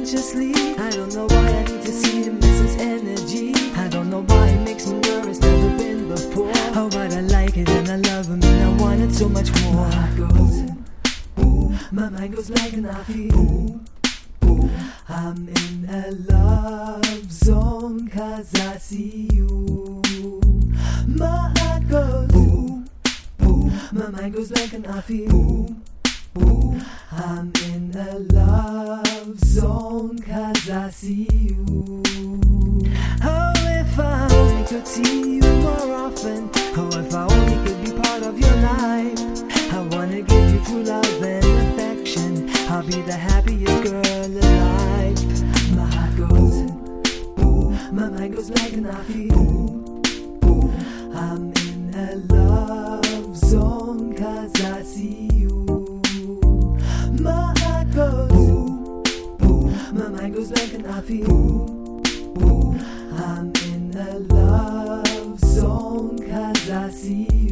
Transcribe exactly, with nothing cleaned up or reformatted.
subconsciously. I don't know why I need to see him miss his energy. I don't know why it makes me nervous, never been before. Oh, but I like it and I love him and I want it so much more. My heart goes, ooh, my mind goes like an afi. Ooh, ooh, I'm in a love zone cause I see you. My heart goes, ooh, ooh, my mind goes like an afi. Ooh, ooh, I'm in a love zone cause I see you. Oh, if I only could see you more often. Oh, if I only could be part of your life. I wanna give you true love and affection. I'll be the happiest girl alive. My heart goes, ooh, my mind goes like an afi. Ooh, ooh, I'm in a love zone cause I see you. My heart goes, ooh, ooh, my mind goes like an afi. Ooh, ooh, I'm in a love zone cause I see you.